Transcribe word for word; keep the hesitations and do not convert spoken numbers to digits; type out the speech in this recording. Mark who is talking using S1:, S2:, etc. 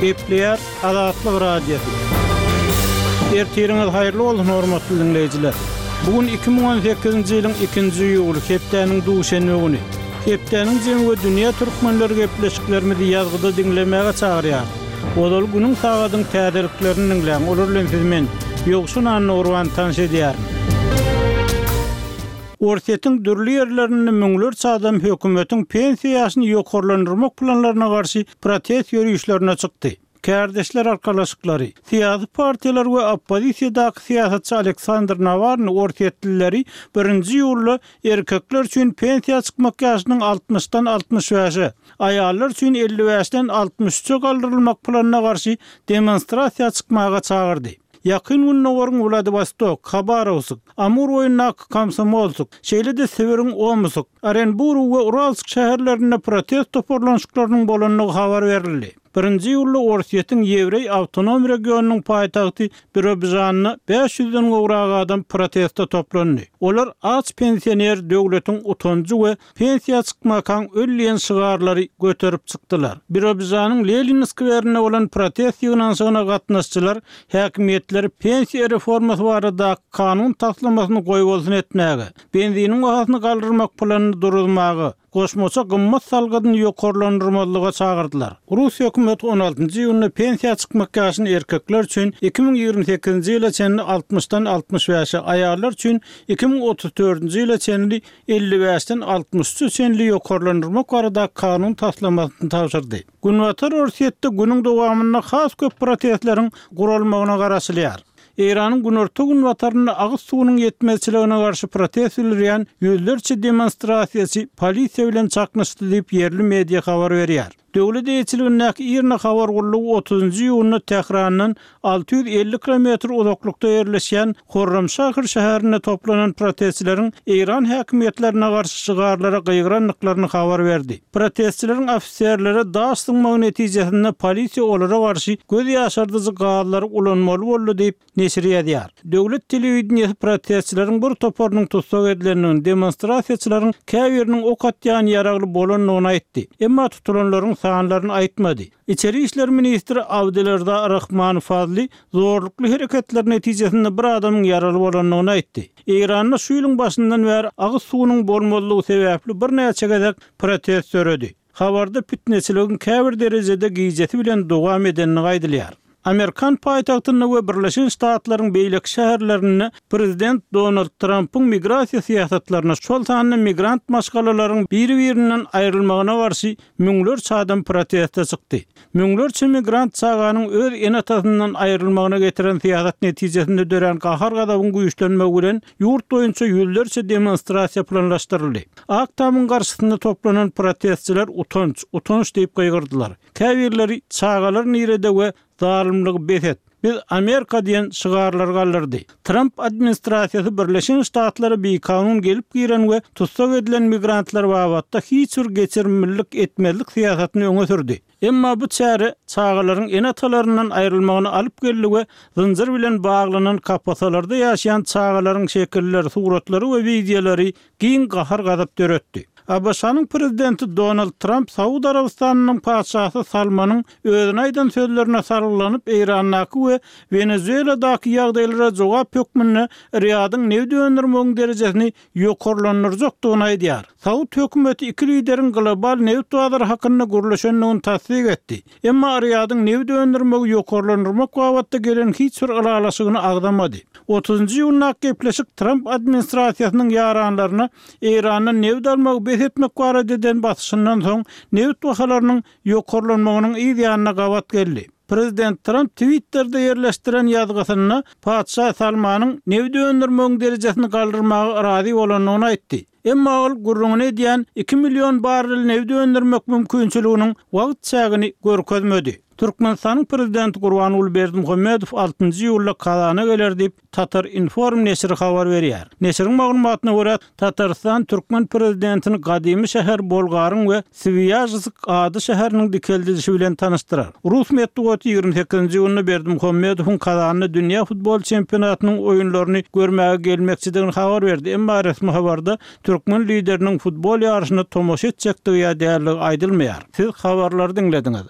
S1: Gepleyer Azatlyk Radiosu. Ertiriňiz haýyrly bolsun hormatly dinleýijiler. Bugun iki bin on sekizinji ýylyň ikinji ýuly hepdeniň duşanby güni. Hepdeniň jemgy dünýä türkmenleri gepleşiklerimizi ýazgyda dinlemäge çagyrýar. Olal günüň sagadyň täzeliklerini dinleýän olar bilen sizmen ýokşun anny urwan tanış edýär. Ortatyň dürli ýerlerinde müňler çadam hökümetiň pensiýa ýaşyny ýokarlandyrmak planlaryna garşy protest ýürüýüşlerine çykdy. Kardeşler arkadaşlıkları, siyasi partiler ve opposisiyadaki siyasetçi Aleksandr Navalny ortatylyları birinci ýyly erkekler üçin pensiýa çykmak ýaşynyň altmışdan altmış beşe, aýallar üçin elli beşden altmış üçe galdyrylmak planyna garşy demonstrasiýa çykmaga çagyrdy. Yakın günlerde Vladivostok, Khabarovsk, Amur oýnak, Komsomolsk, şeýle-de Severin Omsk, Orenburg we Uralsk şäherlerinde protest toparlanşyklarynyň bolanyny habar berildi. Birinci ýyly Ortatyň Ýewrey awtonom regionunyň paýtagty Birobizanyny beş ýüzden gowrak adam protestde toplandy. Olar aç pensioner döwletiň utanjy we pensiýa çykmakan ölýän şygarlary göterip çykdylar. Birobizanyň Lenin skwerine bolan protest ýygnaşygyna gatnaşçylar häkimetleri pensiýa reformasy barada kanun taslamasyny goýup bolsun etmäge, benzinin bahasyny galdyrmak planyny durulmagy, goşmaça gymmat salgyny ýokarlandyrmalyga çagyrdylar. Russiýa hökümeti on altynjy ýylyna pensiýa çykmak ýaşyny erkekler üçin iki bin ýygrimi sekizinji ýyla çenli altmışdan altmış beşe, aýallar üçin iki bin otuz dördünji ýyla çenli elli beşden altmış üçe çenli ýokarlandyrmak barada kanun taslamasyny tapşyrdy. Günwatar Ortatyda günüň dowamyna has köp protestleriň gurulmagyna garaşylýar. İran'ın günorta gün vatarına ağız suwunyň yetmezçiligine garşy protest edilýän ýüzlerçe demonstrasiýaçy polisiýa bilen çaknaşdy diýip yerli media habar berýär. Döwlet eýçiliginiň ýerine habar gurulugy otuzunjy ýylyny Tehrandan alty ýüz elli kilometr uzaklykda ýerleşýän Horramşahir şäherine toplanan protestçileriň İran häkimetlerine garşy şygarlara gyýranlyklaryny habar berdi. Protestçileriň ofisiýerlere daşdyňmagy netijesinde polisiýa olara garşy göz ýaşardyjy gaýalar ulanmaly boldy diýip neşir edýär. Döwlet telewizionyasy protestçileriň bir toparynyň tutsak edilenini demonstrasiýaçylaryň käbiriniň ok atýan ýaragly bolanyny aýtdy. Emma tutulanlaryň sanlaryny aýtmady. İçeri işler ministri Abdelerda Rahman Fazli zorlukly hereketler netijesinde bir adamyň yaraly bolanyny aýtdy. İran'da şu ýylyň başyndan bäri agyz suwunyň bolmalygy sebäpli bir näçe gezek protest töredi. Habarda fitneçiligiň käbir derejede giýjeti bilen dowam edenini gaýdylýar. Amerikan paýtagtyny we Birleşik Ştatlaryň beýlek şäherlerini prezident Donald Trump'yň migrasiýa siýasatlaryna şol sanly migrant maşgalalaryň biri-birinden aýrylmagyna garşy müňler çadam protestde çykdy. Müňlerçe migrant çaganyň öz enatasyndan aýrylmagyna getiren siýasat netijesinde dören gahar gadabyň güýçlenmegi bilen ýurt boýunça ýüzlerçe demonstrasiýa planlaşdyryldy. Aktamyň garşysynda toplanan protestçiler utanç, utanç diýip gaýgyrdylar. Käbirleri çagalar nirede we zalimligi beset. Biz Amerika diýen şygarlar galdyrdy. Trump administrasiýasy Birleşik Ştatlary bir kanun gelip giren we tutsak edilen migrantlar babatda hiç bir geçirmelilik etmezlik siýasatyny öňe sürdi. Emma bu çäre çagalaryň enatalaryndan aýrylmagyny alyp geldi we zynjyr bilen baglanan kapasalarda ýaşaýan çagalaryň şekilleri, suratlary we wideolary giň gahar gadap döretdi. Abaşanyň prezidenti Donald Trump Saudi Arabistanynyň paşasy Salmanyň özüne aýdan sözlerine sarylanyp Iranyňky we Venezueladaky ýagdaýlara jogap hökmüne Riyadyň newde öndürmegiň derejesini ýokarlandyrjakdygyny aýdýar. Saudi hökümeti iki lideriň global newt bazary hakyna gürleşenligini tasdik etdi. Emma Riyadyň newde öndürmegi ýokarlandyrmak wagtda gelen hiç bir aralaşygyny agdamady. otuzunjy ýylyna gepleşik Trump administrasiýasynyň ýaranlaryna Iranyň newde almagy etmek barada eden basyşyndan soň newt bahalarynyň ýokarlanmagynyň ideýanyna gawat geldi. Prezident Trump Twitter'da yerleştiren ýazgysyna Padşah Salmanyň newde öndürmegiň derejesini galdyrmagy razy bolanyny aýtdy. Emma ol gurrungyny edýän iki milyon barrel newde öndürmek mümkinçiliginiň wagt çägini görkezmedi. Türkmenistanyň prezidenti Gurbanuly Berdimuhammedow altynjy ýylla Kazana geler diýip Tatar Inform neşri habar berýär. Neşriň maglumatyna görä Tatarstan Türkmen prezidentini gadymy şäher Bolgaryň we Svyazhsk ady şäheriniň dikeldilişi bilen tanışdyrar. Rus medeniýeti ýygrimi sekizinji ýylyny Berdimuhammedowyň Kazanyny dünýä futbol çempionatynyň oýunlaryny görmäge gelmekçidigini habar berdi. Emma resmi habarda Türkmen lideriniň futbol ýarşyna tomoş etjekdigi ýa-da aýdylmaýar. Siz habarlary dinlediňiz.